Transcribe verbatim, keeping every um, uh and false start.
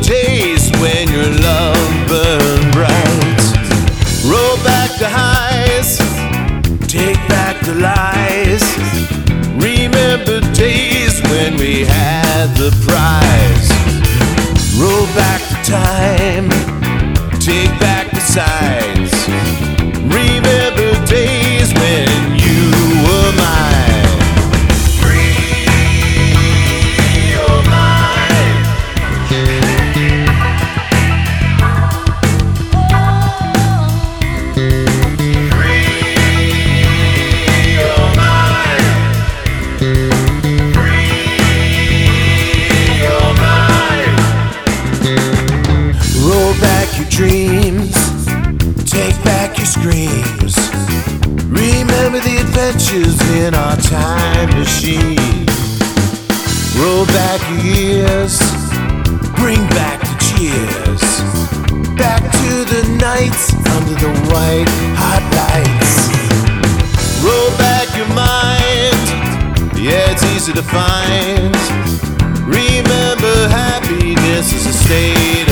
taste when your love burned bright. Roll back the highs, take back the lies. Remember days when we had the prize. Roll back the time, take back the signs. Remember days when you were mine. Free your mind. Free your mind. Free your mind. Roll back your dreams, take back your screams. Remember the adventures in our time machine. Roll back your years, bring back the cheers. Back to the nights under the white hot lights. Roll back your mind, yeah, it's easy to find. Remember happiness is a state